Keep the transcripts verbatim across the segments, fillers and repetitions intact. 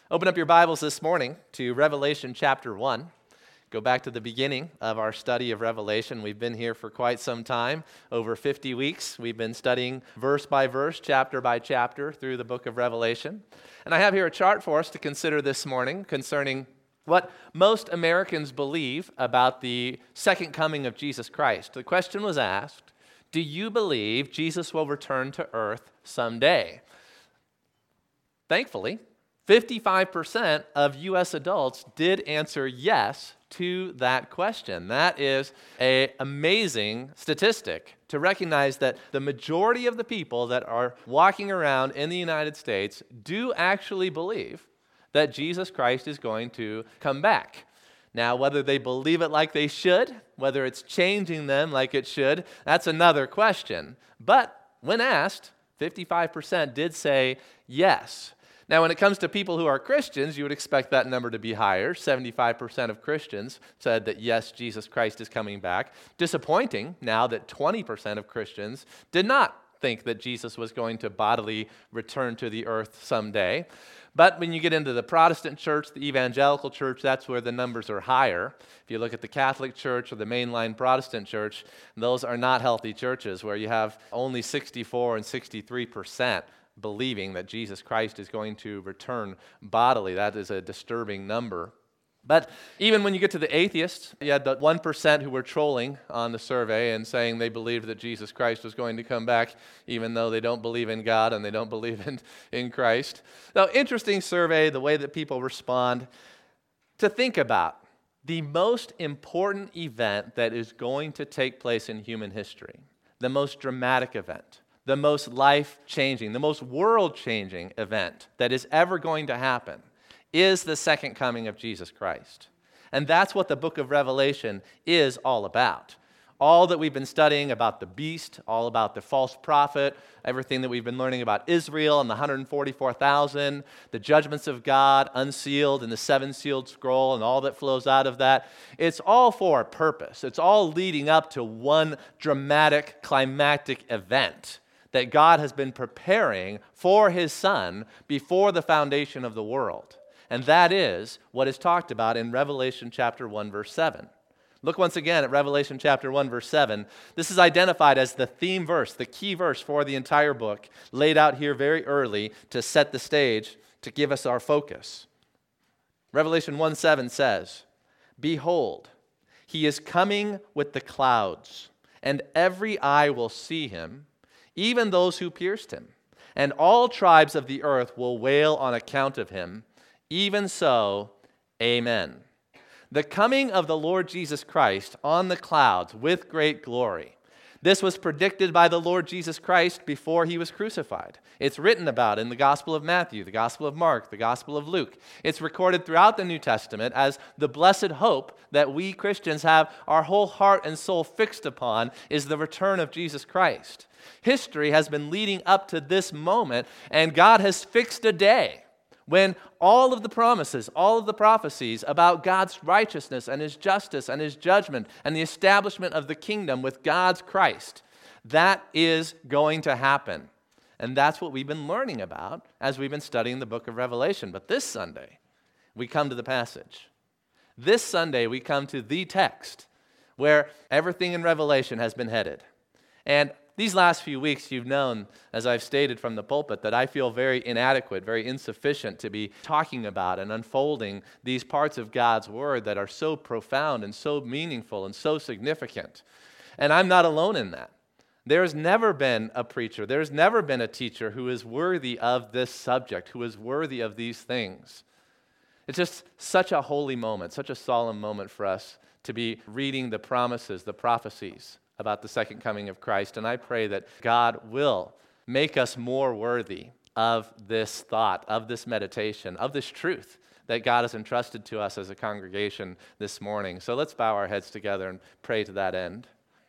Open up your Bibles this morning to Revelation chapter one. Go back to the beginning of our study of Revelation. We've been here for quite some time, over fifty weeks. We've been studying verse by verse, chapter by chapter through the book of Revelation. And I have here a chart for us to consider this morning concerning what most Americans believe about the second coming of Jesus Christ. The question was asked, do you believe Jesus will return to earth someday? Thankfully, fifty-five percent of U S adults did answer yes to that question. That is an amazing statistic to recognize that the majority of the people that are walking around in the United States do actually believe that Jesus Christ is going to come back. Now, whether they believe it like they should, whether it's changing them like it should, that's another question. But when asked, fifty-five percent did say yes. Now, when it comes to people who are Christians, you would expect that number to be higher. seventy-five percent of Christians said that, yes, Jesus Christ is coming back. Disappointing now that twenty percent of Christians did not think that Jesus was going to bodily return to the earth someday. But when you get into the Protestant church, the evangelical church, that's where the numbers are higher. If you look at the Catholic church or the mainline Protestant church, those are not healthy churches where you have only sixty-four and sixty-three percent believing that Jesus Christ is going to return bodily. That is a disturbing number. But even when you get to the atheists, you had the one percent who were trolling on the survey and saying they believed that Jesus Christ was going to come back, even though they don't believe in God and they don't believe in, in Christ. Now, interesting survey, the way that people respond. To think about the most important event that is going to take place in human history, the most dramatic event, the most life-changing, the most world-changing event that is ever going to happen is the second coming of Jesus Christ. And that's what the book of Revelation is all about. All that we've been studying about the beast, all about the false prophet, everything that we've been learning about Israel and the one hundred forty-four thousand, the judgments of God unsealed in the seven-sealed scroll and all that flows out of that, it's all for a purpose. It's all leading up to one dramatic, climactic event that God has been preparing for His Son before the foundation of the world. And that is what is talked about in Revelation chapter one, verse seven. Look once again at Revelation chapter one, verse seven. This is identified as the theme verse, the key verse for the entire book, laid out here very early to set the stage, to give us our focus. Revelation one seven says, "Behold, He is coming with the clouds, and every eye will see Him, even those who pierced Him, and all tribes of the earth will wail on account of Him. Even so, amen." The coming of the Lord Jesus Christ on the clouds with great glory. This was predicted by the Lord Jesus Christ before He was crucified. It's written about in the Gospel of Matthew, the Gospel of Mark, the Gospel of Luke. It's recorded throughout the New Testament as the blessed hope that we Christians have our whole heart and soul fixed upon is the return of Jesus Christ. History has been leading up to this moment, and God has fixed a day when all of the promises, all of the prophecies about God's righteousness and His justice and His judgment and the establishment of the kingdom with God's Christ, that is going to happen. And that's what we've been learning about as we've been studying the book of Revelation. But this Sunday, we come to the passage. This Sunday, we come to the text where everything in Revelation has been headed. And these last few weeks, you've known, as I've stated from the pulpit, that I feel very inadequate, very insufficient to be talking about and unfolding these parts of God's Word that are so profound and so meaningful and so significant. And I'm not alone in that. There's never been a preacher, there's never been a teacher who is worthy of this subject, who is worthy of these things. It's just such a holy moment, such a solemn moment for us to be reading the promises, the prophecies about the second coming of Christ. And I pray that God will make us more worthy of this thought, of this meditation, of this truth that God has entrusted to us as a congregation this morning. So let's bow our heads together and pray to that end.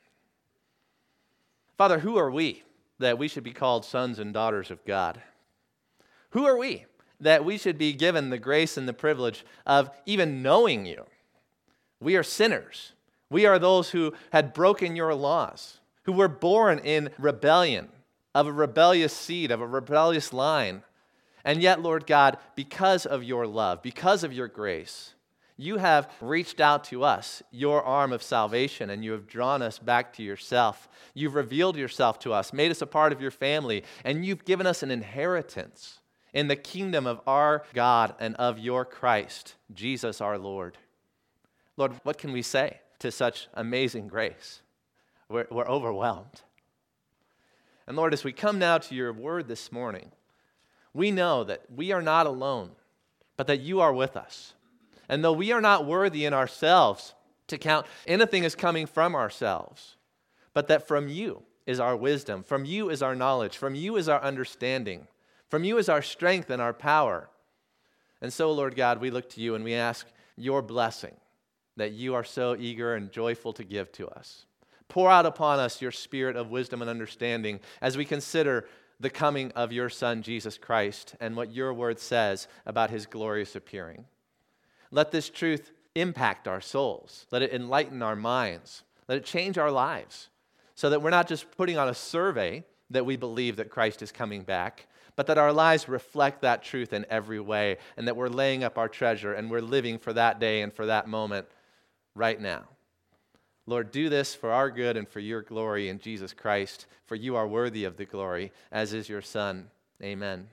Father, who are we that we should be called sons and daughters of God? Who are we that we should be given the grace and the privilege of even knowing You? We are sinners. We are those who had broken Your laws, who were born in rebellion, of a rebellious seed, of a rebellious line. And yet, Lord God, because of your love, because of your grace, you have reached out to us, your arm of salvation, and you have drawn us back to yourself. You've revealed yourself to us, made us a part of your family, and you've given us an inheritance in the kingdom of our God and of your Christ, Jesus our Lord. Lord, what can we say to such amazing grace? We're, we're overwhelmed. And Lord, as we come now to your word this morning, we know that we are not alone, but that you are with us. And though we are not worthy in ourselves to count anything as coming from ourselves, but that from you is our wisdom, from you is our knowledge, from you is our understanding, from you is our strength and our power. And so, Lord God, we look to you and we ask your blessing that you are so eager and joyful to give to us. Pour out upon us your spirit of wisdom and understanding as we consider the coming of your Son, Jesus Christ, and what your word says about his glorious appearing. Let this truth impact our souls. Let it enlighten our minds. Let it change our lives so that we're not just putting on a survey that we believe that Christ is coming back, but that our lives reflect that truth in every way and that we're laying up our treasure and we're living for that day and for that moment right now. Lord, do this for our good and for your glory in Jesus Christ, for you are worthy of the glory, as is your Son. Amen.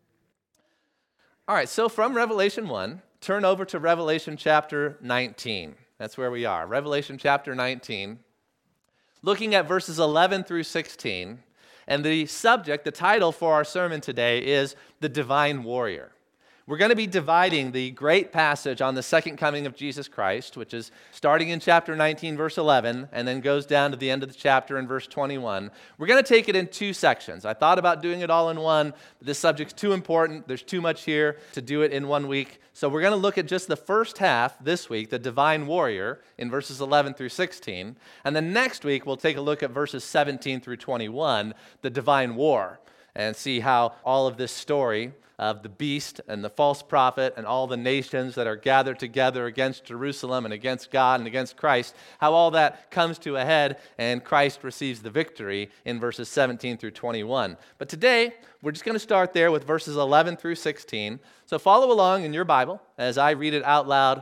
All right, so from Revelation one, turn over to Revelation chapter nineteen. That's where we are. Revelation chapter nineteen. Looking at verses eleven through sixteen. And the subject, the title for our sermon today is The Divine Warrior. We're going to be dividing the great passage on the second coming of Jesus Christ, which is starting in chapter nineteen, verse eleven, and then goes down to the end of the chapter in verse twenty-one. We're going to take it in two sections. I thought about doing it all in one, but this subject's too important. There's too much here to do it in one week. So we're going to look at just the first half this week, the divine warrior, in verses eleven through sixteen. And then next week, we'll take a look at verses seventeen through twenty-one, the divine war, and see how all of this story of the beast and the false prophet and all the nations that are gathered together against Jerusalem and against God and against Christ, how all that comes to a head and Christ receives the victory in verses seventeen through twenty-one. But today, we're just going to start there with verses eleven through sixteen. So follow along in your Bible as I read it out loud.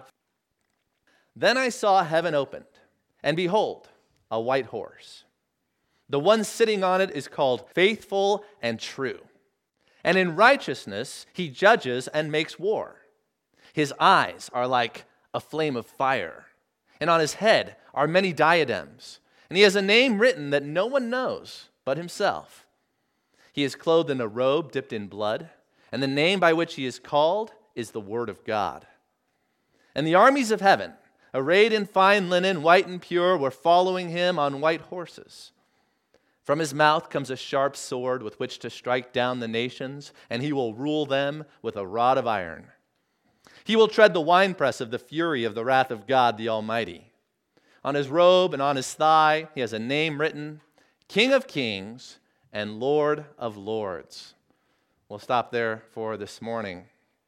Then I saw heaven opened, and behold, a white horse. The one sitting on it is called Faithful and True. And in righteousness he judges and makes war. His eyes are like a flame of fire, and on his head are many diadems. And he has a name written that no one knows but himself. He is clothed in a robe dipped in blood, and the name by which he is called is the Word of God. And the armies of heaven, arrayed in fine linen, white and pure, were following him on white horses. From his mouth comes a sharp sword with which to strike down the nations, and he will rule them with a rod of iron. He will tread the winepress of the fury of the wrath of God the Almighty. On his robe and on his thigh he has a name written, King of Kings and Lord of Lords. We'll stop there for this morning.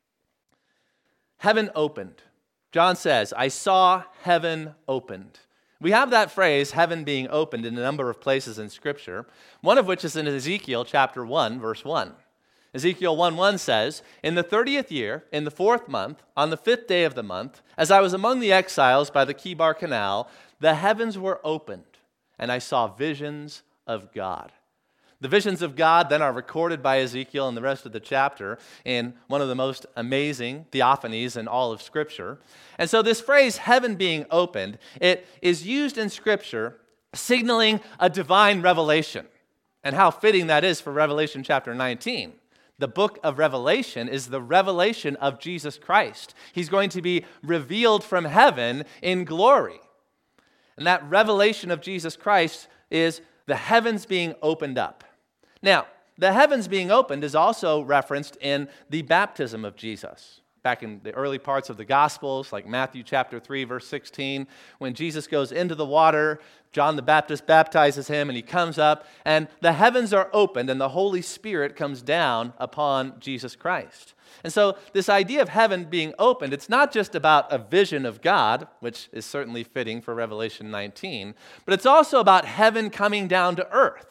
Heaven opened. John says, I saw heaven opened. We have that phrase, heaven being opened, in a number of places in Scripture, one of which is in Ezekiel chapter one, verse one. Ezekiel one one says, In the thirtieth year, in the fourth month, on the fifth day of the month, as I was among the exiles by the Kibar Canal, the heavens were opened, and I saw visions of God. The visions of God then are recorded by Ezekiel in the rest of the chapter in one of the most amazing theophanies in all of Scripture. And so this phrase, heaven being opened, it is used in Scripture signaling a divine revelation. And how fitting that is for Revelation chapter nineteen. The book of Revelation is the revelation of Jesus Christ. He's going to be revealed from heaven in glory. And that revelation of Jesus Christ is the heavens being opened up. Now, the heavens being opened is also referenced in the baptism of Jesus. Back in the early parts of the Gospels, like Matthew chapter three, verse sixteen, when Jesus goes into the water, John the Baptist baptizes him, and he comes up, and the heavens are opened, and the Holy Spirit comes down upon Jesus Christ. And so this idea of heaven being opened, it's not just about a vision of God, which is certainly fitting for Revelation nineteen, but it's also about heaven coming down to earth.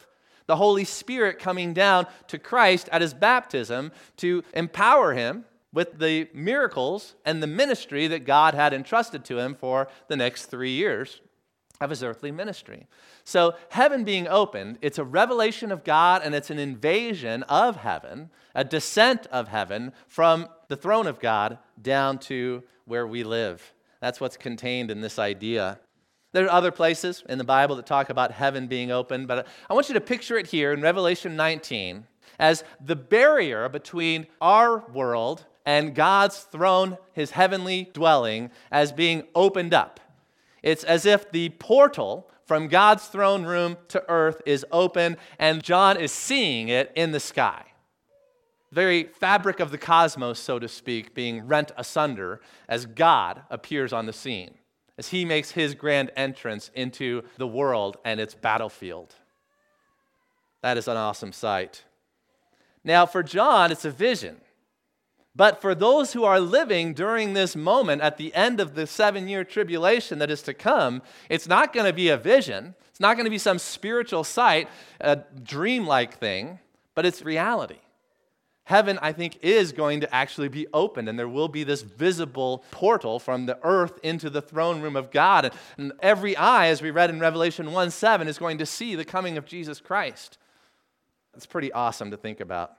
the Holy Spirit coming down to Christ at his baptism to empower him with the miracles and the ministry that God had entrusted to him for the next three years of his earthly ministry. So heaven being opened, it's a revelation of God and it's an invasion of heaven, a descent of heaven from the throne of God down to where we live. That's what's contained in this idea. There are other places in the Bible that talk about heaven being open, but I want you to picture it here in Revelation nineteen as the barrier between our world and God's throne, his heavenly dwelling, as being opened up. It's as if the portal from God's throne room to earth is open, and John is seeing it in the sky. The very fabric of the cosmos, so to speak, being rent asunder as God appears on the scene, as he makes his grand entrance into the world and its battlefield. That is an awesome sight. Now, for John, it's a vision. But for those who are living during this moment at the end of the seven-year tribulation that is to come, it's not going to be a vision. It's not going to be some spiritual sight, a dream-like thing, but it's reality. Heaven, I think, is going to actually be opened, and there will be this visible portal from the earth into the throne room of God. And every eye, as we read in Revelation one seven, is going to see the coming of Jesus Christ. It's pretty awesome to think about.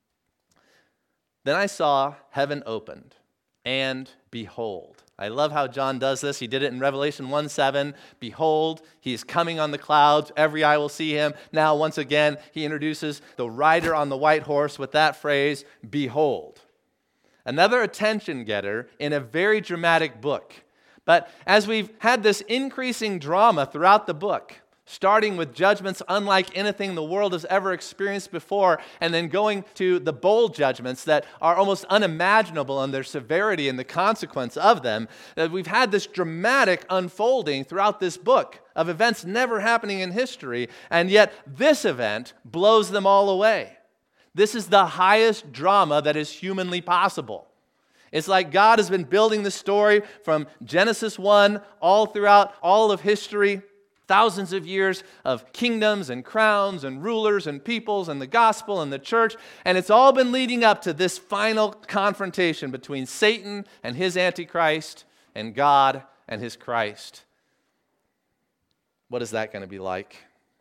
Then I saw heaven opened, and behold. I love how John does this. He did it in Revelation one seven. Behold, he is coming on the clouds. Every eye will see him. Now, once again, he introduces the rider on the white horse with that phrase, behold. Another attention getter in a very dramatic book. But as we've had this increasing drama throughout the book, starting with judgments unlike anything the world has ever experienced before, and then going to the bold judgments that are almost unimaginable in their severity and the consequence of them, that we've had this dramatic unfolding throughout this book of events never happening in history, and yet this event blows them all away. This is the highest drama that is humanly possible. It's like God has been building the story from Genesis one all throughout all of history, thousands of years of kingdoms and crowns and rulers and peoples and the gospel and the church, and it's all been leading up to this final confrontation between Satan and his Antichrist and God and his Christ. What is that going to be like?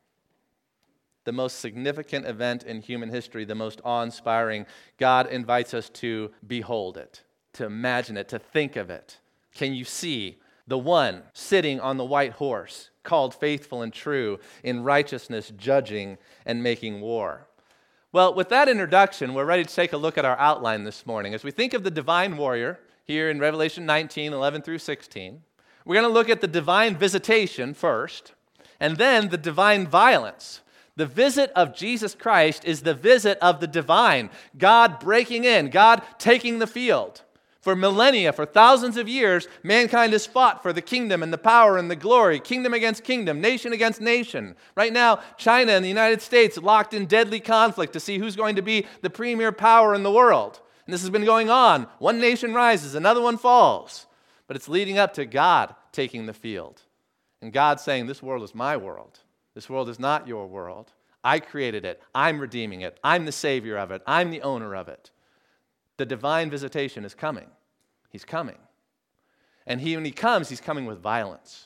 The most significant event in human history, the most awe-inspiring. God invites us to behold it, to imagine it, to think of it. Can you see the one sitting on the white horse, called faithful and true, in righteousness, judging and making war? Well, with that introduction, we're ready to take a look at our outline this morning. As we think of the divine warrior here in Revelation nineteen, eleven through sixteen, we're going to look at the divine visitation first, and then the divine violence. The visit of Jesus Christ is the visit of the divine, God breaking in, God taking the field. For millennia, for thousands of years, mankind has fought for the kingdom and the power and the glory, kingdom against kingdom, nation against nation. Right now, China and the United States locked in deadly conflict to see who's going to be the premier power in the world. And this has been going on. One nation rises, another one falls. But it's leading up to God taking the field. And God saying, this world is my world. This world is not your world. I created it. I'm redeeming it. I'm the savior of it. I'm the owner of it. The divine visitation is coming. He's coming. And he, when he comes, he's coming with violence.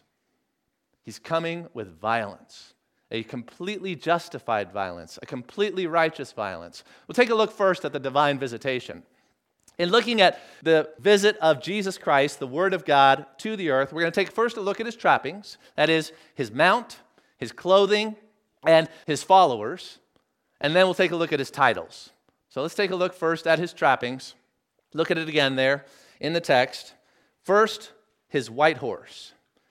He's coming with violence. A completely justified violence, a completely righteous violence. We'll take a look first at the divine visitation. In looking at the visit of Jesus Christ, the Word of God, to the earth, we're going to take first a look at his trappings. That is, his mount, his clothing, and his followers. And then we'll take a look at his titles. So let's take a look first at his trappings. Look at it again there in the text. First, his white horse.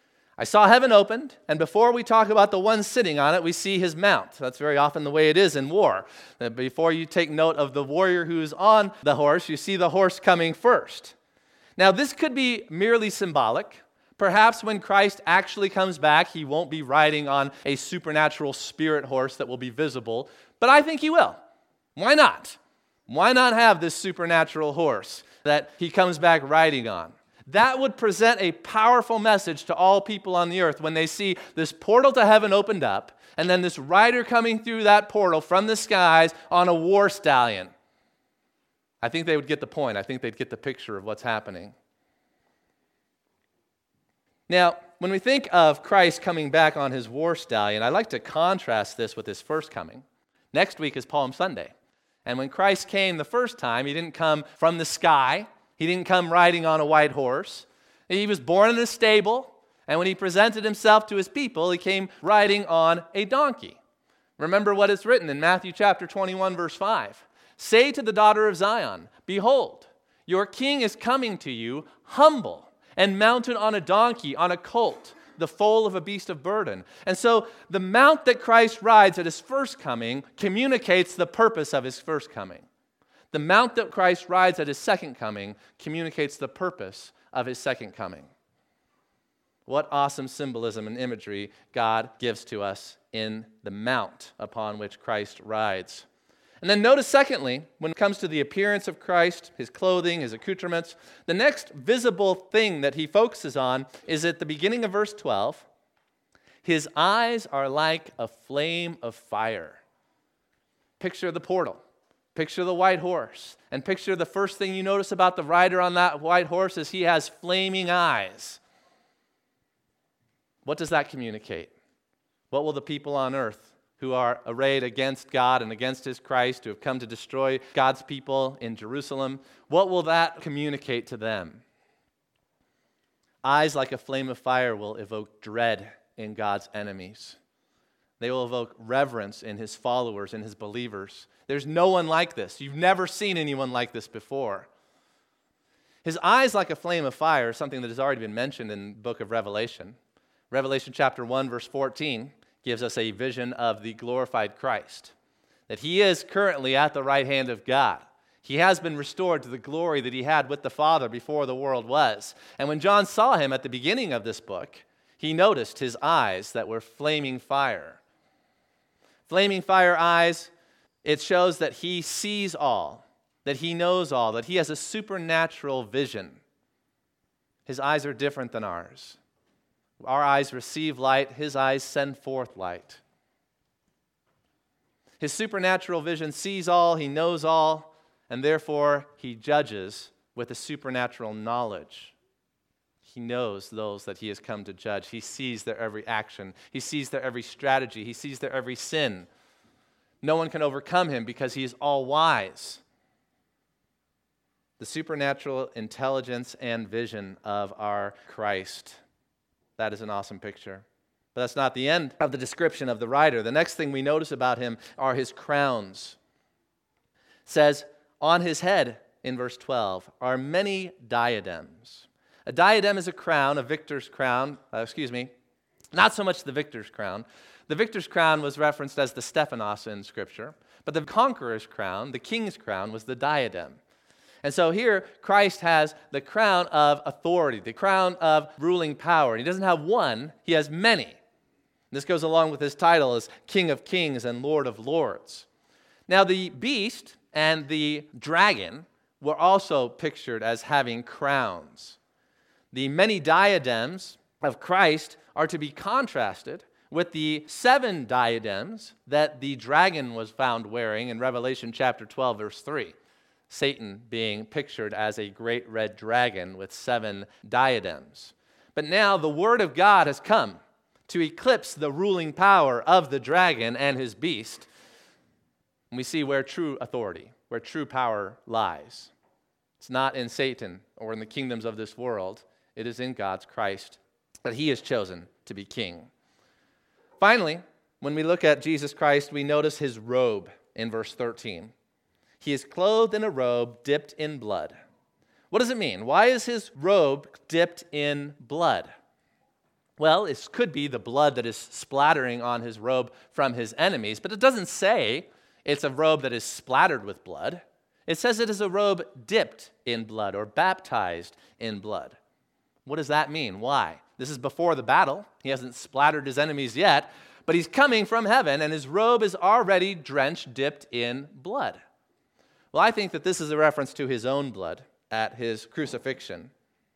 I saw heaven opened, and before we talk about the one sitting on it, we see his mount. That's very often the way it is in war. That before you take note of the warrior who's on the horse, you see the horse coming first. Now, this could be merely symbolic. Perhaps when Christ actually comes back, he won't be riding on a supernatural spirit horse that will be visible, but I think he will. Why not? Why not have this supernatural horse that he comes back riding on? That would present a powerful message to all people on the earth when they see this portal to heaven opened up, and then this rider coming through that portal from the skies on a war stallion. I think they would get the point. I think they'd get the picture of what's happening. Now, when we think of Christ coming back on his war stallion, I like to contrast this with his first coming. Next week is Palm Sunday. And when Christ came the first time, he didn't come from the sky. He didn't come riding on a white horse. He was born in a stable. And when he presented himself to his people, he came riding on a donkey. Remember what is written in Matthew chapter twenty-one, verse five. Say to the daughter of Zion, behold, your king is coming to you humble and mounted on a donkey, on a colt, the foal of a beast of burden. And so the mount that Christ rides at his first coming communicates the purpose of his first coming. The mount that Christ rides at his second coming communicates the purpose of his second coming. What awesome symbolism and imagery God gives to us in the mount upon which Christ rides. And then notice, secondly, when it comes to the appearance of Christ, his clothing, his accoutrements, the next visible thing that he focuses on is at the beginning of verse twelve. His eyes are like a flame of fire. Picture the portal. Picture the white horse. And picture the first thing you notice about the rider on that white horse is he has flaming eyes. What does that communicate? What will the people on earth who are arrayed against God and against his Christ, who have come to destroy God's people in Jerusalem, what will that communicate to them? Eyes like a flame of fire will evoke dread in God's enemies. They will evoke reverence in his followers and his believers. There's no one like this. You've never seen anyone like this before. His eyes like a flame of fire is something that has already been mentioned in the book of Revelation. Revelation chapter one, verse fourteen gives us a vision of the glorified Christ, that he is currently at the right hand of God. He has been restored to the glory that he had with the Father before the world was. And when John saw him at the beginning of this book, he noticed his eyes that were flaming fire. Flaming fire eyes, it shows that he sees all, that he knows all, that he has a supernatural vision. His eyes are different than ours. Our eyes receive light, his eyes send forth light. His supernatural vision sees all, he knows all, and therefore he judges with a supernatural knowledge. He knows those that he has come to judge. He sees their every action. He sees their every strategy. He sees their every sin. No one can overcome him because he is all-wise. The supernatural intelligence and vision of our Christ. That is an awesome picture. But that's not the end of the description of the rider. The next thing we notice about him are his crowns. It says, on his head, in verse twelve, are many diadems. A diadem is a crown, a victor's crown, uh, excuse me, not so much the victor's crown. The victor's crown was referenced as the Stephanos in Scripture, but the conqueror's crown, the king's crown, was the diadem. And so here, Christ has the crown of authority, the crown of ruling power. And he doesn't have one, he has many. This goes along with his title as King of Kings and Lord of Lords. Now, the beast and the dragon were also pictured as having crowns. The many diadems of Christ are to be contrasted with the seven diadems that the dragon was found wearing in Revelation chapter twelve, verse three. Satan being pictured as a great red dragon with seven diadems. But now the word of God has come to eclipse the ruling power of the dragon and his beast. And we see where true authority, where true power lies. It's not in Satan or in the kingdoms of this world. It is in God's Christ that he is chosen to be king. Finally, when we look at Jesus Christ, we notice his robe in verse thirteen. He is clothed in a robe dipped in blood. What does it mean? Why is his robe dipped in blood? Well, it could be the blood that is splattering on his robe from his enemies, but it doesn't say it's a robe that is splattered with blood. It says it is a robe dipped in blood or baptized in blood. What does that mean? Why? This is before the battle. He hasn't splattered his enemies yet, but he's coming from heaven, and his robe is already drenched, dipped in blood. Well, I think that this is a reference to his own blood at his crucifixion.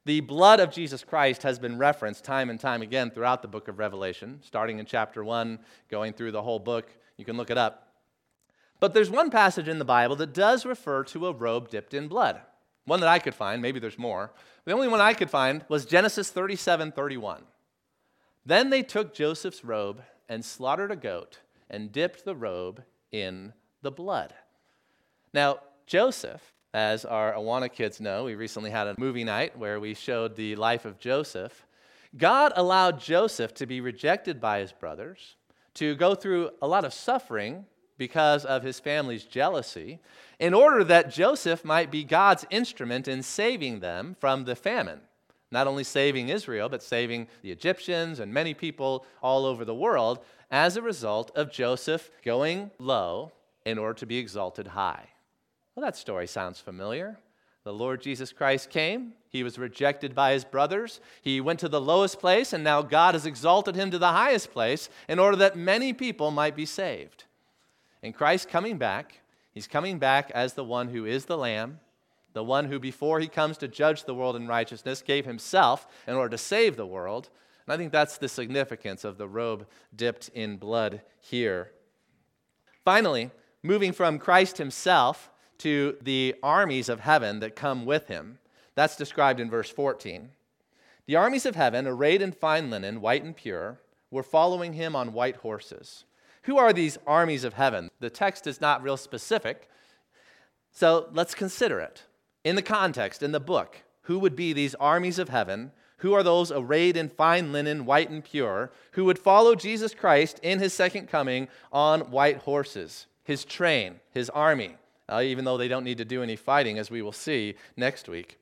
The blood of Jesus Christ has been referenced time and time again throughout the book of Revelation, starting in chapter one, going through the whole book. You can look it up. But there's one passage in the Bible that does refer to a robe dipped in blood. One that I could find, maybe there's more. The only one I could find was Genesis thirty-seven thirty-one. Then they took Joseph's robe and slaughtered a goat and dipped the robe in the blood. Now, Joseph, as our Awana kids know, we recently had a movie night where we showed the life of Joseph. God allowed Joseph to be rejected by his brothers, to go through a lot of suffering because of his family's jealousy, in order that Joseph might be God's instrument in saving them from the famine. Not only saving Israel, but saving the Egyptians and many people all over the world as a result of Joseph going low in order to be exalted high. Well, that story sounds familiar. The Lord Jesus Christ came. He was rejected by his brothers. He went to the lowest place, and now God has exalted him to the highest place in order that many people might be saved. And Christ coming back, he's coming back as the one who is the Lamb, the one who before he comes to judge the world in righteousness gave himself in order to save the world. And I think that's the significance of the robe dipped in blood here. Finally, moving from Christ himself to the armies of heaven that come with him. That's described in verse fourteen. The armies of heaven, arrayed in fine linen, white and pure, were following him on white horses. Who are these armies of heaven? The text is not real specific, so let's consider it. In the context, in the book, who would be these armies of heaven? Who are those arrayed in fine linen, white and pure, who would follow Jesus Christ in his second coming on white horses, his train, his army, uh, even though they don't need to do any fighting, as we will see next week?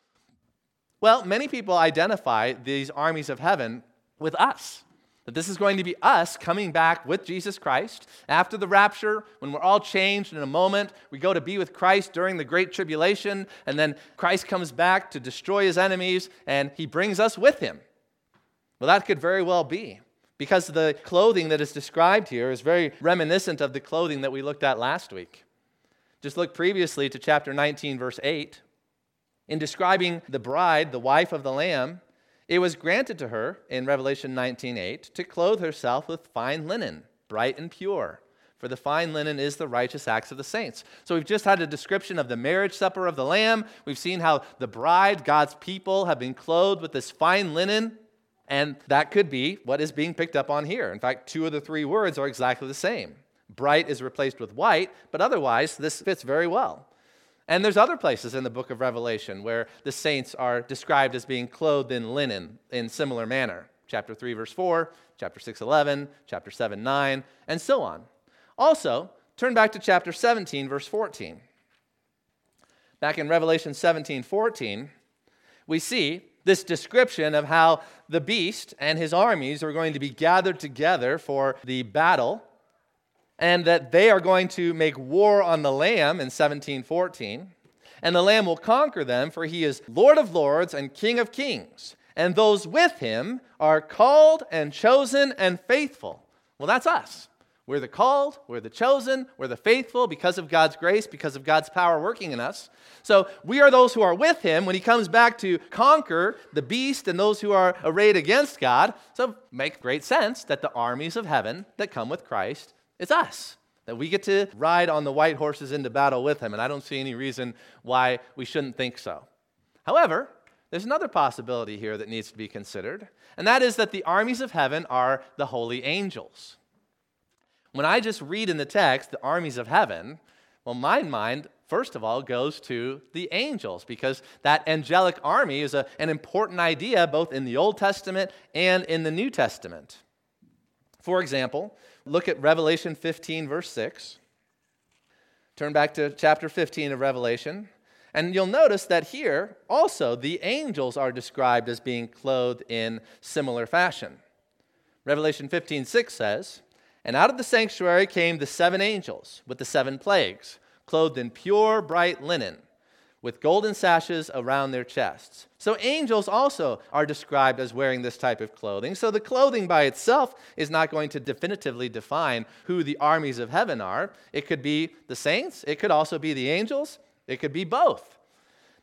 Well, many people identify these armies of heaven with us. That this is going to be us coming back with Jesus Christ after the rapture, when we're all changed in a moment. We go to be with Christ during the Great Tribulation, and then Christ comes back to destroy his enemies, and he brings us with him. Well, that could very well be, because the clothing that is described here is very reminiscent of the clothing that we looked at last week. Just look previously to chapter nineteen, verse eight. In describing the bride, the wife of the Lamb, it was granted to her, in Revelation nineteen eight, to clothe herself with fine linen, bright and pure. For the fine linen is the righteous acts of the saints. So we've just had a description of the marriage supper of the Lamb. We've seen how the bride, God's people, have been clothed with this fine linen. And that could be what is being picked up on here. In fact, two of the three words are exactly the same. Bright is replaced with white, but otherwise this fits very well. And there's other places in the book of Revelation where the saints are described as being clothed in linen in similar manner. Chapter three, verse four, chapter six, eleven, chapter seven, nine, and so on. Also, turn back to chapter seventeen, verse fourteen. Back in Revelation seventeen, fourteen, we see this description of how the beast and his armies are going to be gathered together for the battle, and that they are going to make war on the Lamb in seventeen fourteen. And the Lamb will conquer them, for he is Lord of lords and King of kings. And those with him are called and chosen and faithful. Well, that's us. We're the called, we're the chosen, we're the faithful because of God's grace, because of God's power working in us. So we are those who are with him when he comes back to conquer the beast and those who are arrayed against God. So it makes great sense that the armies of heaven that come with Christ, it's us, that we get to ride on the white horses into battle with him, and I don't see any reason why we shouldn't think so. However, there's another possibility here that needs to be considered, and that is that the armies of heaven are the holy angels. When I just read in the text the armies of heaven, well, my mind, first of all, goes to the angels, because that angelic army is a, an important idea both in the Old Testament and in the New Testament. For example, look at Revelation fifteen, verse six. Turn back to chapter fifteen of Revelation, and you'll notice that here also the angels are described as being clothed in similar fashion. Revelation fifteen, six says, "And out of the sanctuary came the seven angels with the seven plagues, clothed in pure bright linen, with golden sashes around their chests." So angels also are described as wearing this type of clothing. So the clothing by itself is not going to definitively define who the armies of heaven are. It could be the saints. It could also be the angels. It could be both.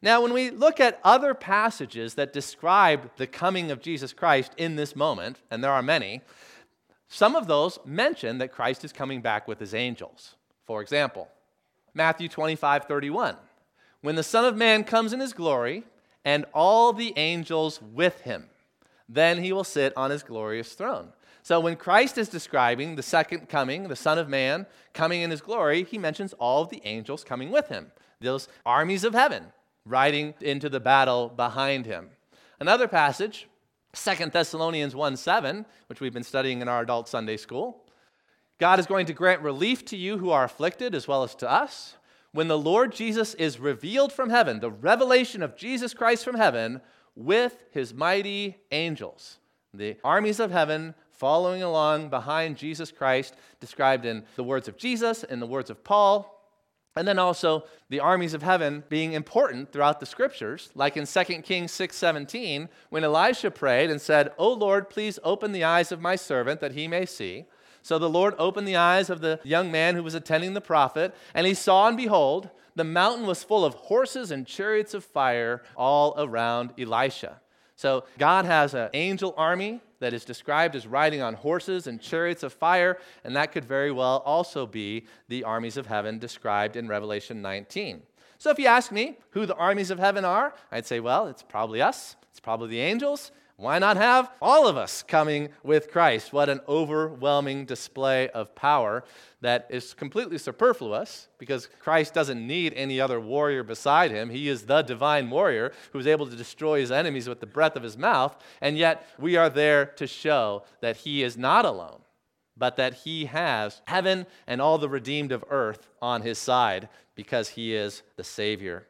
Now, when we look at other passages that describe the coming of Jesus Christ in this moment, and there are many, some of those mention that Christ is coming back with his angels. For example, Matthew twenty-five thirty-one, when the Son of Man comes in his glory, and all the angels with him, then he will sit on his glorious throne. So when Christ is describing the second coming, the Son of Man coming in his glory, he mentions all of the angels coming with him, those armies of heaven riding into the battle behind him. Another passage, Second Thessalonians one seven, which we've been studying in our adult Sunday school. God is going to grant relief to you who are afflicted as well as to us. When the Lord Jesus is revealed from heaven, the revelation of Jesus Christ from heaven with his mighty angels, the armies of heaven following along behind Jesus Christ, described in the words of Jesus, in the words of Paul, and then also the armies of heaven being important throughout the scriptures, like in Second Kings six seventeen, when Elisha prayed and said, "O Lord, please open the eyes of my servant that he may see." So the Lord opened the eyes of the young man who was attending the prophet, and he saw, and behold, the mountain was full of horses and chariots of fire all around Elisha. So God has an angel army that is described as riding on horses and chariots of fire, and that could very well also be the armies of heaven described in Revelation nineteen. So if you ask me who the armies of heaven are, I'd say, well, it's probably us. It's probably the angels. Why not have all of us coming with Christ? What an overwhelming display of power that is completely superfluous, because Christ doesn't need any other warrior beside him. He is the divine warrior who is able to destroy his enemies with the breath of his mouth, and yet we are there to show that he is not alone, but that he has heaven and all the redeemed of earth on his side, because he is the Savior.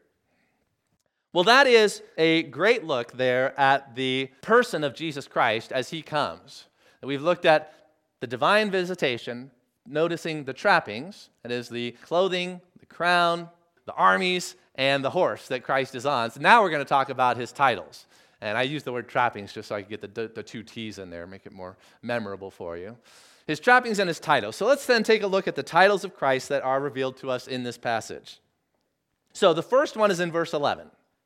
Well, that is a great look there at the person of Jesus Christ as he comes. We've looked at the divine visitation, noticing the trappings, that is the clothing, the crown, the armies, and the horse that Christ is on. So now we're going to talk about his titles. And I use the word trappings just so I can get the, the two T's in there, make it more memorable for you. His trappings and his titles. So let's then take a look at the titles of Christ that are revealed to us in this passage. So the first one is in verse eleven.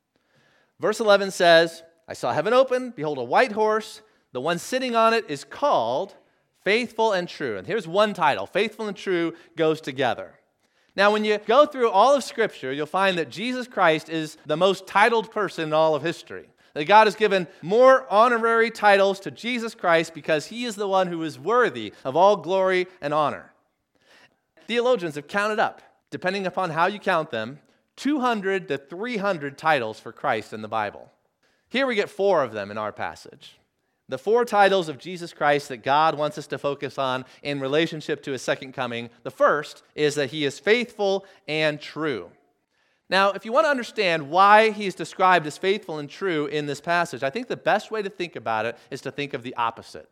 Verse eleven says, I saw heaven open, behold a white horse, the one sitting on it is called Faithful and True. And here's one title, Faithful and True goes together. Now when you go through all of Scripture, you'll find that Jesus Christ is the most titled person in all of history. That God has given more honorary titles to Jesus Christ because he is the one who is worthy of all glory and honor. Theologians have counted up, depending upon how you count them, two hundred to three hundred titles for Christ in the Bible. Here we get four of them in our passage. The four titles of Jesus Christ that God wants us to focus on in relationship to his second coming. The first is that he is faithful and true. Now, if you want to understand why he's described as faithful and true in this passage, I think the best way to think about it is to think of the opposite.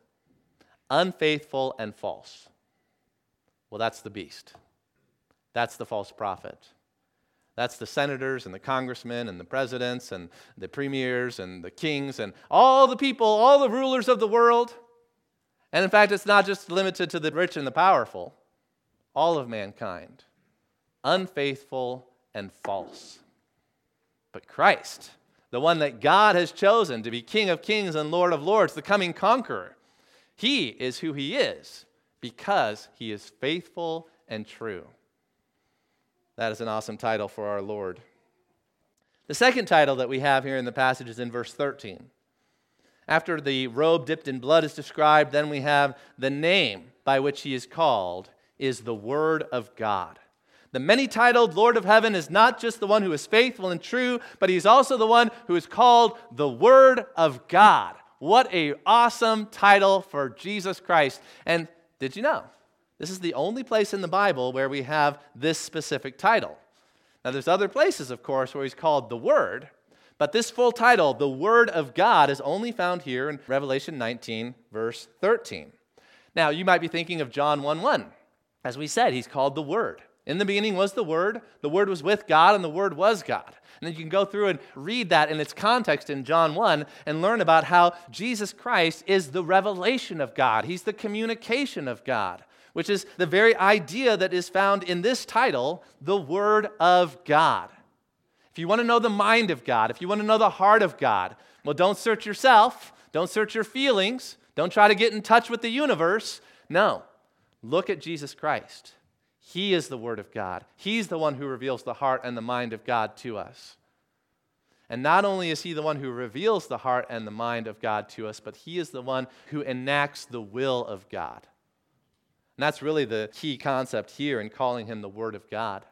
Unfaithful and false. Well, that's the beast. That's the false prophet. That's the senators and the congressmen and the presidents and the premiers and the kings and all the people, all the rulers of the world. And in fact, it's not just limited to the rich and the powerful. All of mankind. Unfaithful and false. But Christ, the one that God has chosen to be King of kings and Lord of lords, the coming conqueror, he is who he is because he is faithful and true. That is an awesome title for our Lord. The second title that we have here in the passage is in verse thirteen. After the robe dipped in blood is described, then we have the name by which he is called is the Word of God. The many-titled Lord of heaven is not just the one who is faithful and true, but he's also the one who is called the Word of God. What an awesome title for Jesus Christ. And did you know? This is the only place in the Bible where we have this specific title. Now, there's other places, of course, where he's called the Word, but this full title, the Word of God, is only found here in Revelation nineteen, verse thirteen. Now, you might be thinking of John one one. As we said, he's called the Word. In the beginning was the Word, the Word was with God, and the Word was God. And then you can go through and read that in its context in John one and learn about how Jesus Christ is the revelation of God. He's the communication of God, which is the very idea that is found in this title, the Word of God. If you want to know the mind of God, if you want to know the heart of God, well, don't search yourself. Don't search your feelings. Don't try to get in touch with the universe. No, look at Jesus Christ. He is the Word of God. He's the one who reveals the heart and the mind of God to us. And not only is He the one who reveals the heart and the mind of God to us, but He is the one who enacts the will of God. And that's really the key concept here in calling Him the Word of God.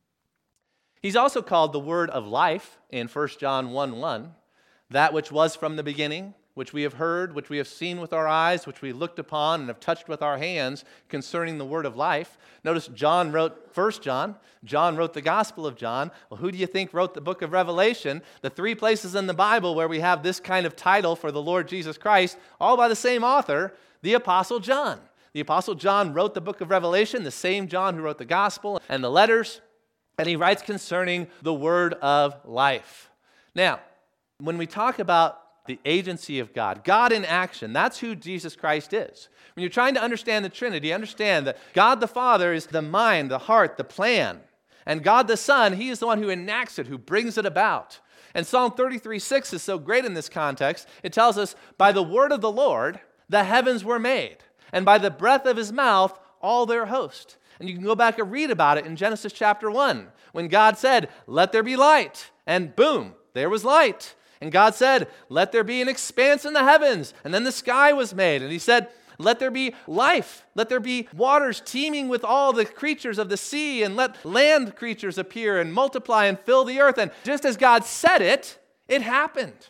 He's also called the Word of life in First John one one, that which was from the beginning, which we have heard, which we have seen with our eyes, which we looked upon and have touched with our hands concerning the word of life. Notice John wrote First John. John wrote the Gospel of John. Well, who do you think wrote the book of Revelation? The three places in the Bible where we have this kind of title for the Lord Jesus Christ, all by the same author, the Apostle John. The Apostle John wrote the book of Revelation, the same John who wrote the Gospel and the letters, and he writes concerning the word of life. Now, when we talk about the agency of God, God in action, that's who Jesus Christ is. When you're trying to understand the Trinity, understand that God the Father is the mind, the heart, the plan. And God the Son, He is the one who enacts it, who brings it about. And Psalm thirty-three six is so great in this context. It tells us, by the word of the Lord, the heavens were made, and by the breath of His mouth, all their host. And you can go back and read about it in Genesis chapter one, when God said, let there be light, and boom, there was light. And God said, let there be an expanse in the heavens. And then the sky was made. And He said, let there be life. Let there be waters teeming with all the creatures of the sea. And let land creatures appear and multiply and fill the earth. And just as God said it, it happened.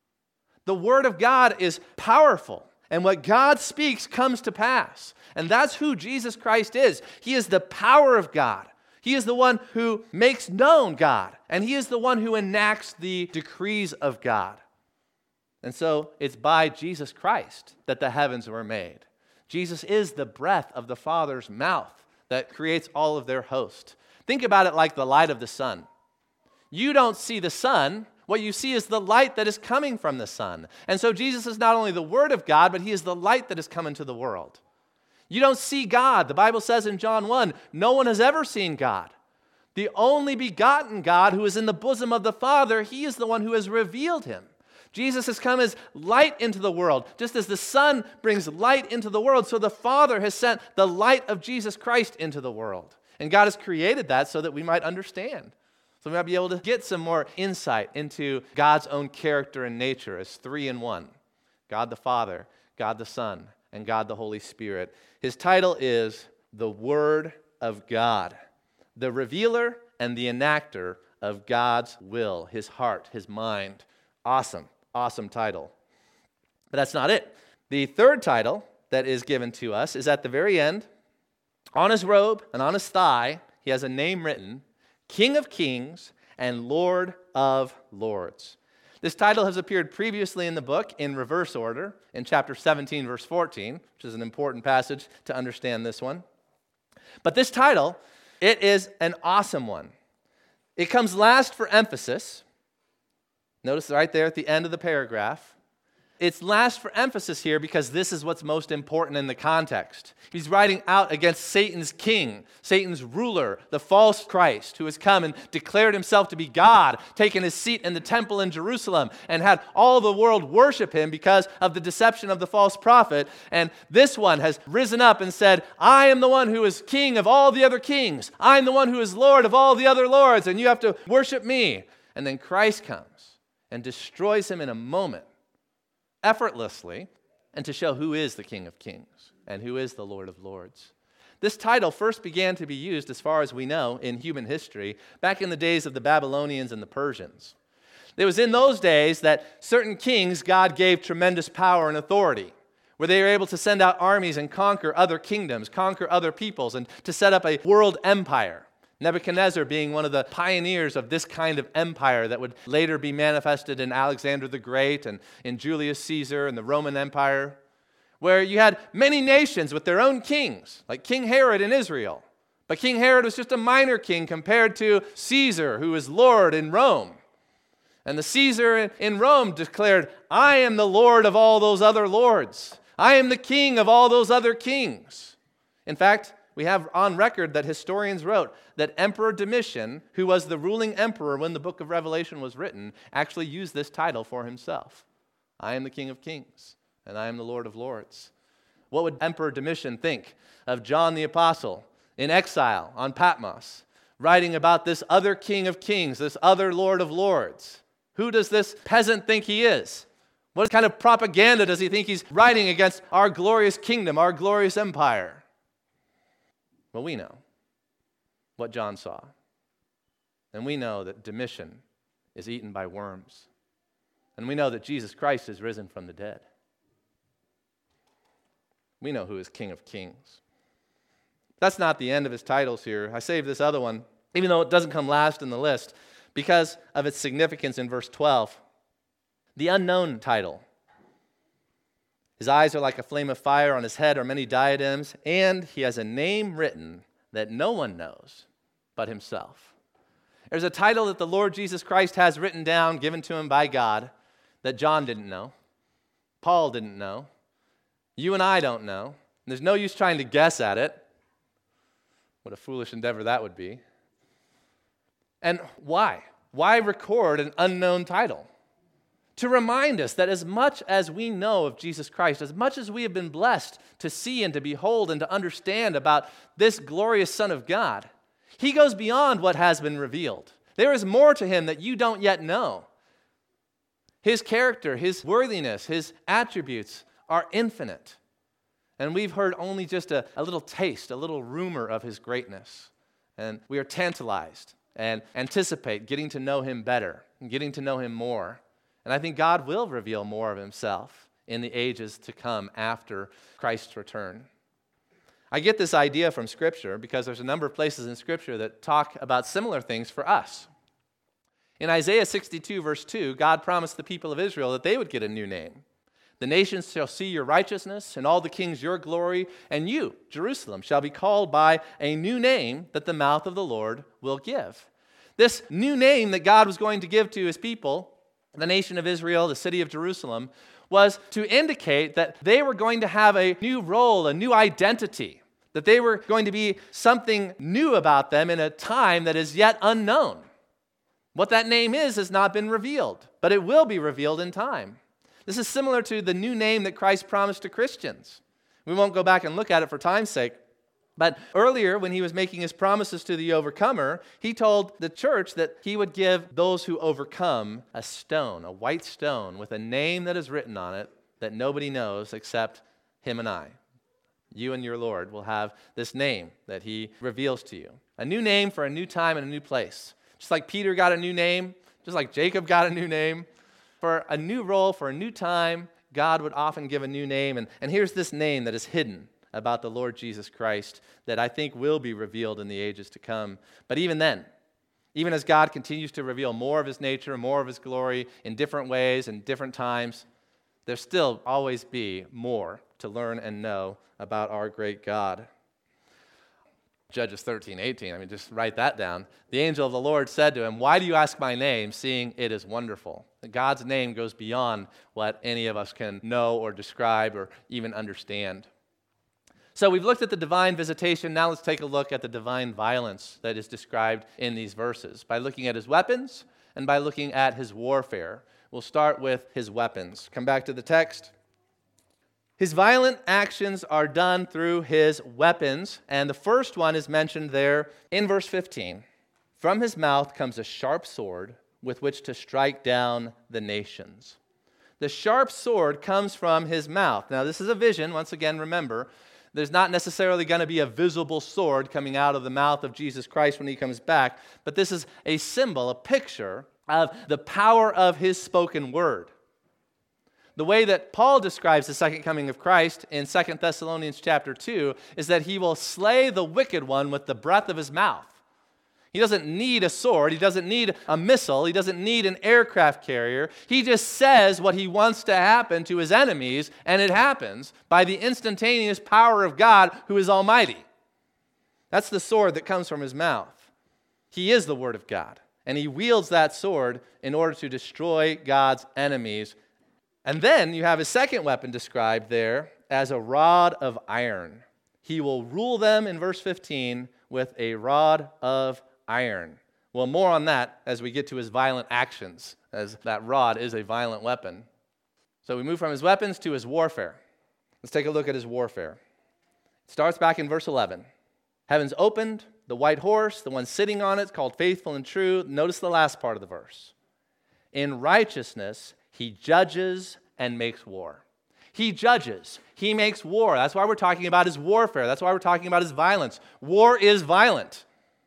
The Word of God is powerful. And what God speaks comes to pass. And that's who Jesus Christ is. He is the power of God. He is the one who makes known God, and He is the one who enacts the decrees of God. And so it's by Jesus Christ that the heavens were made. Jesus is the breath of the Father's mouth that creates all of their host. Think about it like the light of the sun. You don't see the sun. What you see is the light that is coming from the sun. And so Jesus is not only the Word of God, but He is the light that has come into the world. You don't see God. The Bible says in John one, no one has ever seen God. The only begotten God who is in the bosom of the Father, He is the one who has revealed Him. Jesus has come as light into the world. Just as the Son brings light into the world, so the Father has sent the light of Jesus Christ into the world. And God has created that so that we might understand. So we might be able to get some more insight into God's own character and nature as three in one. God the Father, God the Son, and God the Holy Spirit. His title is the Word of God, the revealer and the enactor of God's will, His heart, His mind. Awesome, awesome title. But that's not it. The third title that is given to us is at the very end. On His robe and on His thigh, He has a name written, King of Kings and Lord of Lords. This title has appeared previously in the book in reverse order in chapter seventeen, verse fourteen, which is an important passage to understand this one. But this title, it is an awesome one. It comes last for emphasis. Notice right there at the end of the paragraph. It's last for emphasis here because this is what's most important in the context. He's writing out against Satan's king, Satan's ruler, the false Christ, who has come and declared himself to be God, taken his seat in the temple in Jerusalem, and had all the world worship him because of the deception of the false prophet. And this one has risen up and said, I am the one who is king of all the other kings. I'm the one who is Lord of all the other lords, and you have to worship me. And then Christ comes and destroys him in a moment, effortlessly, and to show who is the King of Kings and who is the Lord of Lords. This title first began to be used, as far as we know, in human history back in the days of the Babylonians and the Persians. It was in those days that certain kings God gave tremendous power and authority, where they were able to send out armies and conquer other kingdoms, conquer other peoples, and to set up a world empire. Nebuchadnezzar being one of the pioneers of this kind of empire that would later be manifested in Alexander the Great and in Julius Caesar and the Roman Empire, where you had many nations with their own kings, like King Herod in Israel. But King Herod was just a minor king compared to Caesar, who was Lord in Rome. And the Caesar in Rome declared, I am the Lord of all those other lords. I am the king of all those other kings. In fact, we have on record that historians wrote that Emperor Domitian, who was the ruling emperor when the book of Revelation was written, actually used this title for himself. I am the King of Kings, and I am the Lord of Lords. What would Emperor Domitian think of John the Apostle in exile on Patmos, writing about this other King of Kings, this other Lord of Lords? Who does this peasant think he is? What kind of propaganda does he think he's writing against our glorious kingdom, our glorious empire? Well, we know what John saw. And we know that Domitian is eaten by worms. And we know that Jesus Christ is risen from the dead. We know who is King of Kings. That's not the end of his titles here. I saved this other one, even though it doesn't come last in the list, because of its significance in verse twelve. The unknown title. His eyes are like a flame of fire, on his head are many diadems, and he has a name written that no one knows but himself. There's a title that the Lord Jesus Christ has written down, given to him by God, that John didn't know, Paul didn't know, you and I don't know. There's no use trying to guess at it. What a foolish endeavor that would be. And why? Why record an unknown title? To remind us that as much as we know of Jesus Christ, as much as we have been blessed to see and to behold and to understand about this glorious Son of God, he goes beyond what has been revealed. There is more to him that you don't yet know. His character, his worthiness, his attributes are infinite. And we've heard only just a, a little taste, a little rumor of his greatness. And we are tantalized and anticipate getting to know him better and getting to know him more. And I think God will reveal more of himself in the ages to come after Christ's return. I get this idea from Scripture because there's a number of places in Scripture that talk about similar things for us. In Isaiah sixty-two, verse two, God promised the people of Israel that they would get a new name. The nations shall see your righteousness, and all the kings your glory, and you, Jerusalem, shall be called by a new name that the mouth of the Lord will give. This new name that God was going to give to his people, the nation of Israel, the city of Jerusalem, was to indicate that they were going to have a new role, a new identity, that they were going to be something new about them in a time that is yet unknown. What that name is has not been revealed, but it will be revealed in time. This is similar to the new name that Christ promised to Christians. We won't go back and look at it for time's sake, but earlier when he was making his promises to the overcomer, he told the church that he would give those who overcome a stone, a white stone with a name that is written on it that nobody knows except him and I. You and your Lord will have this name that he reveals to you. A new name for a new time and a new place. Just like Peter got a new name, just like Jacob got a new name, for a new role, for a new time, God would often give a new name. And, and here's this name that is hidden about the Lord Jesus Christ that I think will be revealed in the ages to come. But even then, even as God continues to reveal more of his nature, more of his glory in different ways and different times, there'll still always be more to learn and know about our great God. Judges thirteen, eighteen, I mean, just write that down. The angel of the Lord said to him, "Why do you ask my name, seeing it is wonderful?" God's name goes beyond what any of us can know or describe or even understand. So we've looked at the divine visitation. Now let's take a look at the divine violence that is described in these verses by looking at his weapons and by looking at his warfare. We'll start with his weapons. Come back to the text. His violent actions are done through his weapons, and the first one is mentioned there in verse fifteen. From his mouth comes a sharp sword with which to strike down the nations. The sharp sword comes from his mouth. Now, this is a vision. Once again, remember, there's not necessarily going to be a visible sword coming out of the mouth of Jesus Christ when he comes back, but this is a symbol, a picture of the power of his spoken word. The way that Paul describes the second coming of Christ in Second Thessalonians chapter two is that he will slay the wicked one with the breath of his mouth. He doesn't need a sword. He doesn't need a missile. He doesn't need an aircraft carrier. He just says what he wants to happen to his enemies, and it happens by the instantaneous power of God who is almighty. That's the sword that comes from his mouth. He is the Word of God, and he wields that sword in order to destroy God's enemies. And then you have his second weapon described there as a rod of iron. He will rule them, in verse fifteen, with a rod of iron. Well, more on that as we get to his violent actions, as that rod is a violent weapon. So we move from his weapons to his warfare. Let's take a look at his warfare. It starts back in verse eleven. Heavens opened, the white horse, the one sitting on it, called Faithful and True. Notice the last part of the verse. In righteousness, he judges and makes war. He judges. He makes war. That's why we're talking about his warfare. That's why we're talking about his violence. War is violent.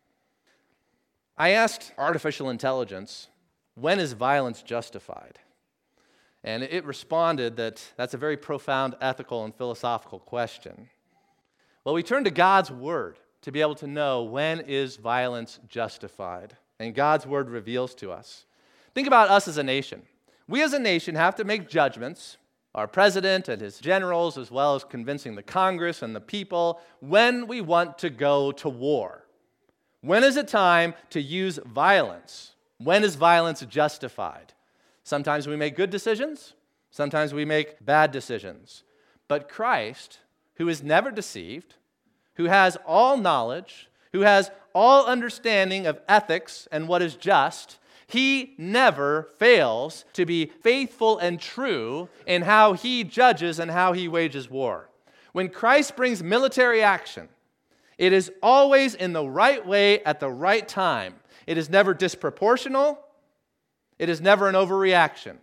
I asked artificial intelligence, when is violence justified? And it responded that that's a very profound ethical and philosophical question. Well, we turn to God's word to be able to know when is violence justified. And God's word reveals to us. Think about us as a nation. We as a nation have to make judgments, our president and his generals, as well as convincing the Congress and the people, when we want to go to war. When is it time to use violence? When is violence justified? Sometimes we make good decisions. Sometimes we make bad decisions. But Christ, who is never deceived, who has all knowledge, who has all understanding of ethics and what is just, he never fails to be faithful and true in how he judges and how he wages war. When Christ brings military action, it is always in the right way at the right time. It is never disproportional. It is never an overreaction.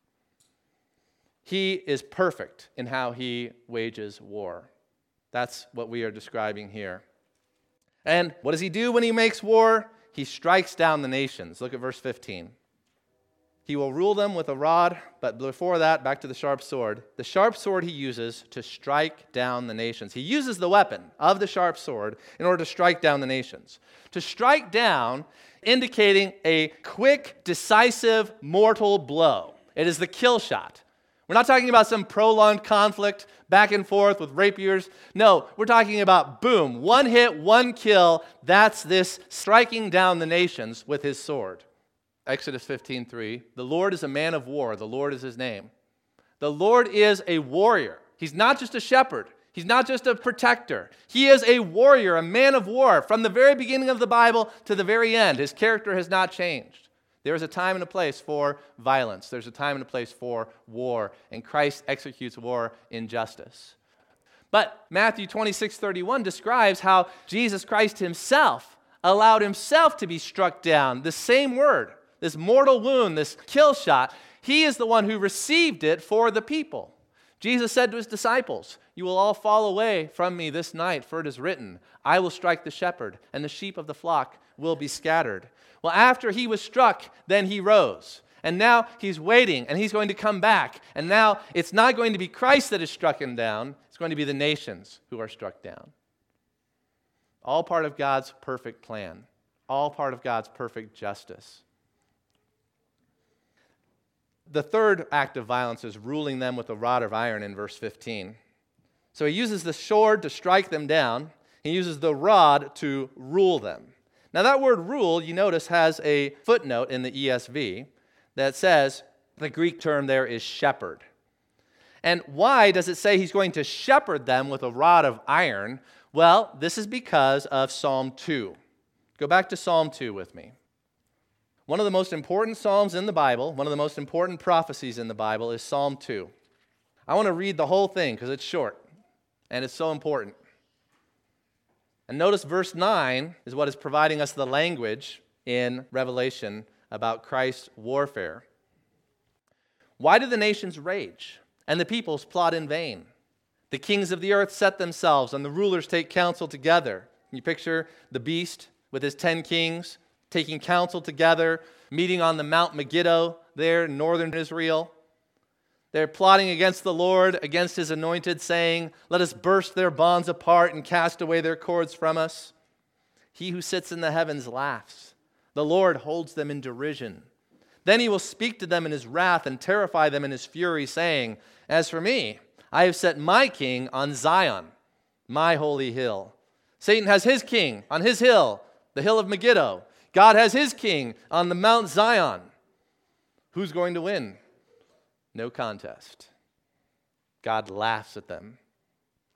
He is perfect in how he wages war. That's what we are describing here. And what does he do when he makes war? He strikes down the nations. Look at verse fifteen. He will rule them with a rod, but before that, back to the sharp sword. The sharp sword he uses to strike down the nations. He uses the weapon of the sharp sword in order to strike down the nations. To strike down, indicating a quick, decisive, mortal blow. It is the kill shot. We're not talking about some prolonged conflict back and forth with rapiers. No, we're talking about boom, one hit, one kill. That's this striking down the nations with his sword. Exodus fifteen three, the Lord is a man of war. The Lord is his name. The Lord is a warrior. He's not just a shepherd. He's not just a protector. He is a warrior, a man of war. From the very beginning of the Bible to the very end, his character has not changed. There is a time and a place for violence. There's a time and a place for war, and Christ executes war in justice. But Matthew twenty-six thirty-one describes how Jesus Christ himself allowed himself to be struck down. The same word, this mortal wound, this kill shot, he is the one who received it for the people. Jesus said to his disciples, "You will all fall away from me this night, for it is written, I will strike the shepherd, and the sheep of the flock will be scattered." Well, after he was struck, then he rose. And now he's waiting, and he's going to come back. And now it's not going to be Christ that is struck him down. It's going to be the nations who are struck down. All part of God's perfect plan. All part of God's perfect justice. The third act of violence is ruling them with a rod of iron in verse fifteen. So he uses the sword to strike them down. He uses the rod to rule them. Now that word rule, you notice, has a footnote in the E S V that says the Greek term there is shepherd. And why does it say he's going to shepherd them with a rod of iron? Well, this is because of Psalm two. Go back to Psalm two with me. One of the most important psalms in the Bible, one of the most important prophecies in the Bible is Psalm two. I want to read the whole thing because it's short and it's so important. And notice verse nine is what is providing us the language in Revelation about Christ's warfare. Why do the nations rage and the peoples plot in vain? The kings of the earth set themselves and the rulers take counsel together. Can you picture the beast with his ten kings taking counsel together, meeting on the Mount Megiddo there in northern Israel? They're plotting against the Lord, against his anointed, saying, "Let us burst their bonds apart and cast away their cords from us." He who sits in the heavens laughs. The Lord holds them in derision. Then he will speak to them in his wrath and terrify them in his fury, saying, "As for me, I have set my king on Zion, my holy hill." Satan has his king on his hill, the hill of Megiddo. God has his king on the Mount Zion. Who's going to win? No contest. God laughs at them.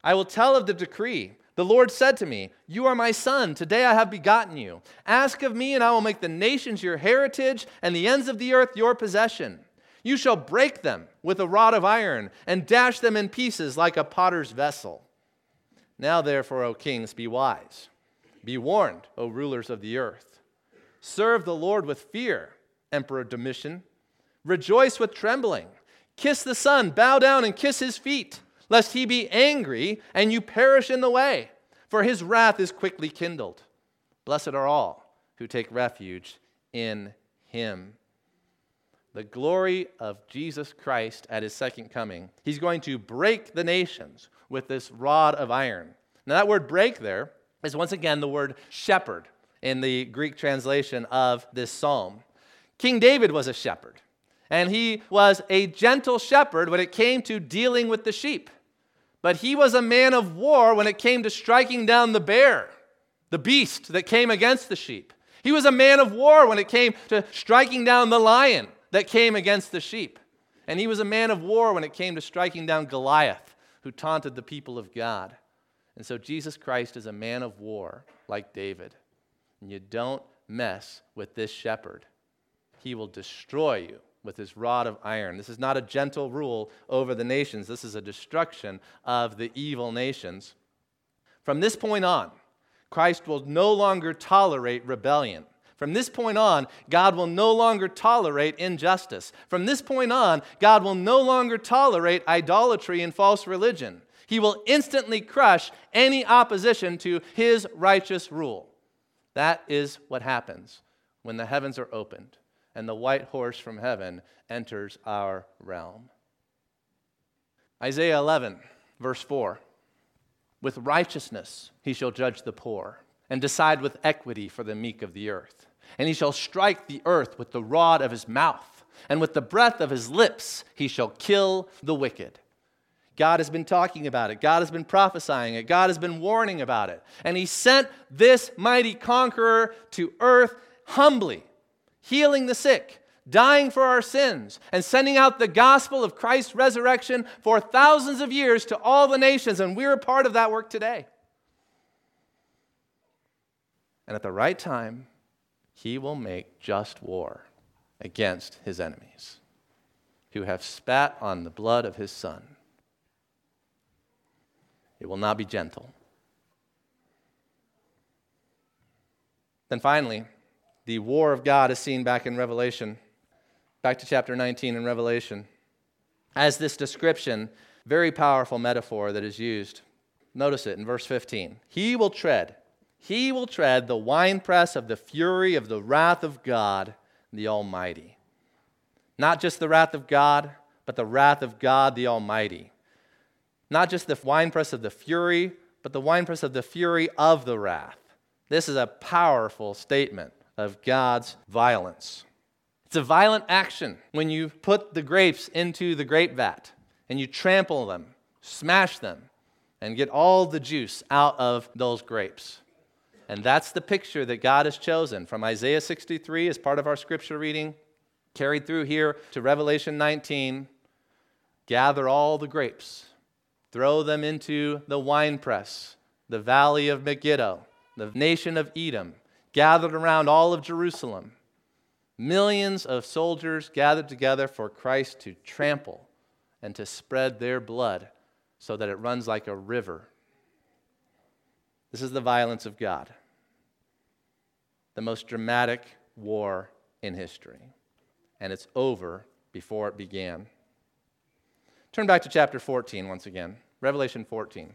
I will tell of the decree. The Lord said to me, you are my son. Today I have begotten you. Ask of me, and I will make the nations your heritage and the ends of the earth your possession. You shall break them with a rod of iron and dash them in pieces like a potter's vessel. Now therefore, O kings, be wise. Be warned, O rulers of the earth. Serve the Lord with fear, Emperor Domitian. Rejoice with trembling. Kiss the Son, bow down and kiss his feet, lest he be angry and you perish in the way, for his wrath is quickly kindled. Blessed are all who take refuge in him. The glory of Jesus Christ at his second coming. He's going to break the nations with this rod of iron. Now that word break there is once again the word shepherd in the Greek translation of this psalm. King David was a shepherd, and he was a gentle shepherd when it came to dealing with the sheep. But he was a man of war when it came to striking down the bear, the beast that came against the sheep. He was a man of war when it came to striking down the lion that came against the sheep. And he was a man of war when it came to striking down Goliath, who taunted the people of God. And so Jesus Christ is a man of war like David. And you don't mess with this shepherd. He will destroy you with his rod of iron. This is not a gentle rule over the nations. This is a destruction of the evil nations. From this point on, Christ will no longer tolerate rebellion. From this point on, God will no longer tolerate injustice. From this point on, God will no longer tolerate idolatry and false religion. He will instantly crush any opposition to his righteous rule. That is what happens when the heavens are opened and the white horse from heaven enters our realm. Isaiah eleven, verse four. With righteousness he shall judge the poor, and decide with equity for the meek of the earth. And he shall strike the earth with the rod of his mouth, and with the breath of his lips he shall kill the wicked. God has been talking about it. God has been prophesying it. God has been warning about it. And he sent this mighty conqueror to earth humbly, healing the sick, dying for our sins, and sending out the gospel of Christ's resurrection for thousands of years to all the nations. And we're a part of that work today. And at the right time, he will make just war against his enemies who have spat on the blood of his Son. It will not be gentle. Then finally, the war of God is seen back in Revelation. Back to chapter nineteen in Revelation. As this description, very powerful metaphor that is used. Notice it in verse fifteen. He will tread. He will tread the winepress of the fury of the wrath of God, the Almighty. Not just the wrath of God, but the wrath of God, the Almighty. Not just the winepress of the fury, but the winepress of the fury of the wrath. This is a powerful statement of God's violence. It's a violent action when you put the grapes into the grape vat and you trample them, smash them, and get all the juice out of those grapes. And that's the picture that God has chosen from Isaiah sixty-three as part of our scripture reading, carried through here to Revelation nineteen. Gather all the grapes, throw them into the winepress, the valley of Megiddo, the nation of Edom, gathered around all of Jerusalem. Millions of soldiers gathered together for Christ to trample and to spread their blood so that it runs like a river. This is the violence of God. The most dramatic war in history. And it's over before it began. Turn back to chapter fourteen once again. Revelation fourteen.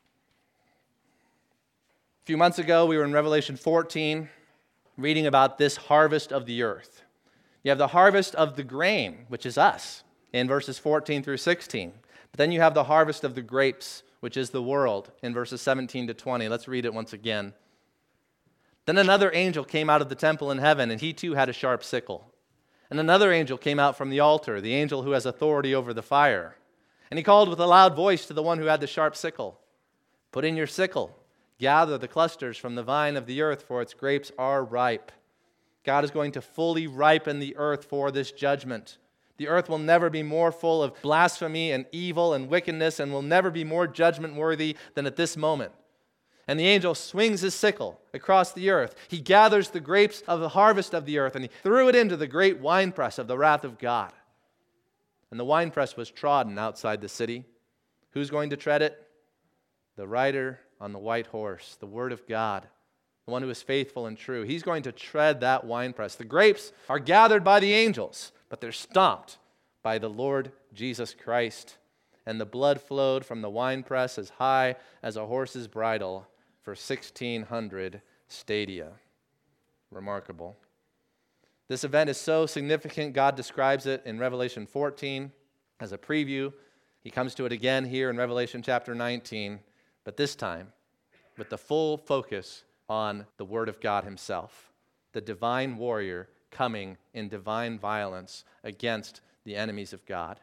A few months ago, we were in Revelation fourteen, reading about this harvest of the earth. You have the harvest of the grain, which is us, in verses fourteen through sixteen. But then you have the harvest of the grapes, which is the world, in verses seventeen to twenty. Let's read it once again. Then another angel came out of the temple in heaven, and he too had a sharp sickle. And another angel came out from the altar, the angel who has authority over the fire. And he called with a loud voice to the one who had the sharp sickle, "Put in your sickle, gather the clusters from the vine of the earth, for its grapes are ripe." God is going to fully ripen the earth for this judgment. The earth will never be more full of blasphemy and evil and wickedness and will never be more judgment worthy than at this moment. And the angel swings his sickle across the earth. He gathers the grapes of the harvest of the earth, and he threw it into the great winepress of the wrath of God. And the winepress was trodden outside the city. Who's going to tread it? The rider on the white horse, the word of God, the one who is faithful and true. He's going to tread that winepress. The grapes are gathered by the angels, but they're stomped by the Lord Jesus Christ. And the blood flowed from the winepress as high as a horse's bridle for sixteen hundred stadia. Remarkable. This event is so significant, God describes it in Revelation fourteen as a preview. He comes to it again here in Revelation chapter nineteen, but this time with the full focus on the Word of God himself, the divine warrior coming in divine violence against the enemies of God.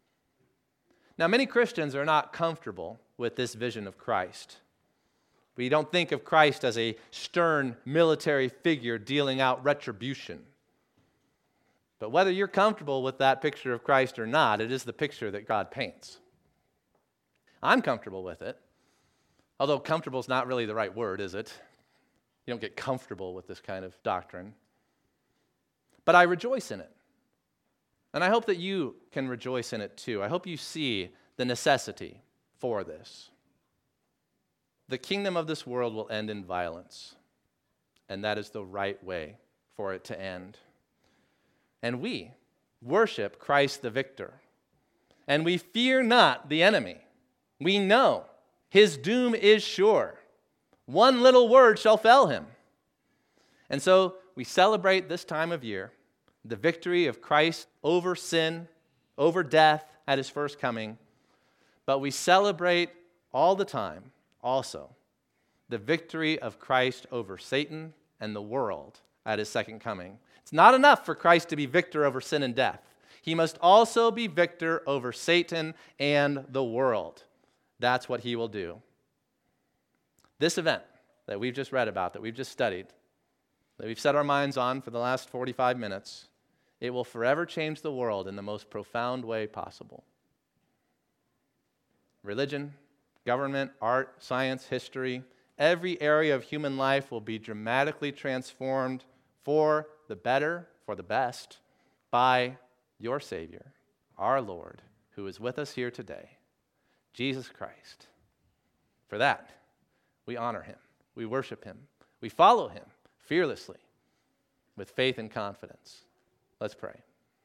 Now, many Christians are not comfortable with this vision of Christ. We don't think of Christ as a stern military figure dealing out retribution. But whether you're comfortable with that picture of Christ or not, it is the picture that God paints. I'm comfortable with it, although comfortable is not really the right word, is it? You don't get comfortable with this kind of doctrine. But I rejoice in it. And I hope that you can rejoice in it too. I hope you see the necessity for this. The kingdom of this world will end in violence, and that is the right way for it to end. And we worship Christ the victor, and we fear not the enemy. We know his doom is sure. One little word shall fell him. And so we celebrate this time of year the victory of Christ over sin, over death at his first coming, but we celebrate all the time also the victory of Christ over Satan and the world at his second coming. It's not enough for Christ to be victor over sin and death. He must also be victor over Satan and the world. That's what he will do. This event that we've just read about, that we've just studied, that we've set our minds on for the last forty-five minutes, it will forever change the world in the most profound way possible. Religion, government, art, science, history, every area of human life will be dramatically transformed for the better, for the best, by your Savior, our Lord, who is with us here today, Jesus Christ. For that, we honor him, we worship him, we follow him fearlessly with faith and confidence. Let's pray.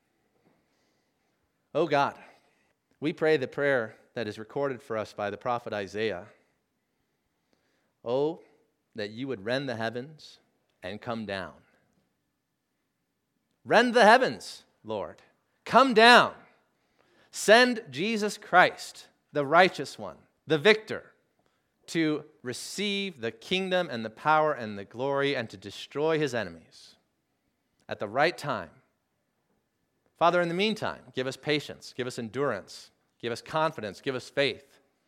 Oh God, we pray the prayer that is recorded for us by the prophet Isaiah. Oh, that you would rend the heavens and come down. Rend the heavens, Lord. Come down. Send Jesus Christ, the righteous one, the victor, to receive the kingdom and the power and the glory and to destroy his enemies at the right time. Father, in the meantime, give us patience, give us endurance, give us confidence, give us faith,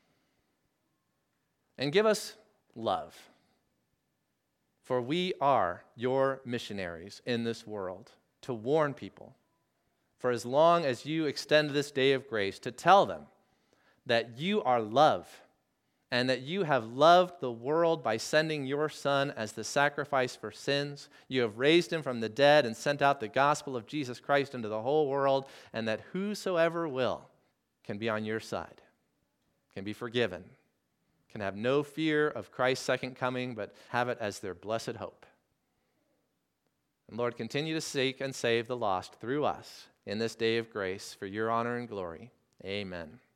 and give us love. For we are your missionaries in this world to warn people, for as long as you extend this day of grace, to tell them that you are love and that you have loved the world by sending your Son as the sacrifice for sins. You have raised him from the dead and sent out the gospel of Jesus Christ into the whole world, and that whosoever will can be on your side, can be forgiven, can have no fear of Christ's second coming, but have it as their blessed hope. And Lord, continue to seek and save the lost through us in this day of grace for your honor and glory. Amen.